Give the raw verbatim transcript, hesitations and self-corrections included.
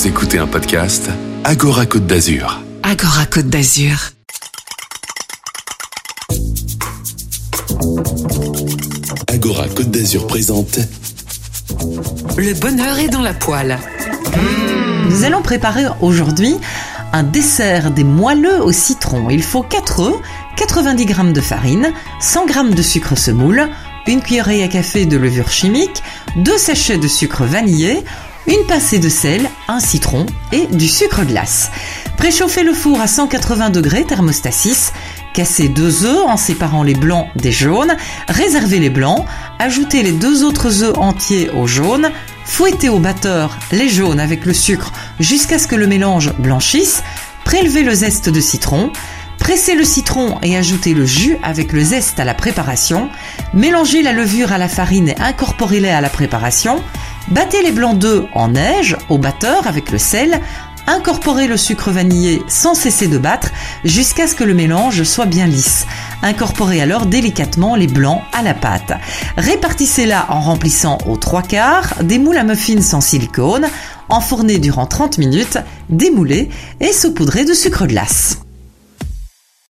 Vous écoutez un podcast Agora Côte d'Azur. Agora Côte d'Azur. Agora Côte d'Azur présente Le bonheur est dans la poêle. Nous allons préparer aujourd'hui un dessert des moelleux au citron. Il faut quatre œufs, quatre-vingt-dix grammes de farine, cent grammes de sucre semoule, une cuillerée à café de levure chimique, deux sachets de sucre vanillé, une pincée de sel, un citron et du sucre glace. Préchauffez le four à cent quatre-vingts degrés, thermostat six. Cassez deux œufs en séparant les blancs des jaunes. Réservez les blancs. Ajoutez les deux autres œufs entiers aux jaunes. Fouettez au batteur les jaunes avec le sucre jusqu'à ce que le mélange blanchisse. Prélevez le zeste de citron. Pressez le citron et ajoutez le jus avec le zeste à la préparation. Mélangez la levure à la farine et incorporez-les à la préparation. Battez les blancs d'œufs en neige au batteur avec le sel. Incorporez le sucre vanillé sans cesser de battre jusqu'à ce que le mélange soit bien lisse. Incorporez alors délicatement les blancs à la pâte. Répartissez-la en remplissant aux trois quarts des moules à muffins en silicone, enfournés durant trente minutes, démoulés et saupoudrés de sucre glace.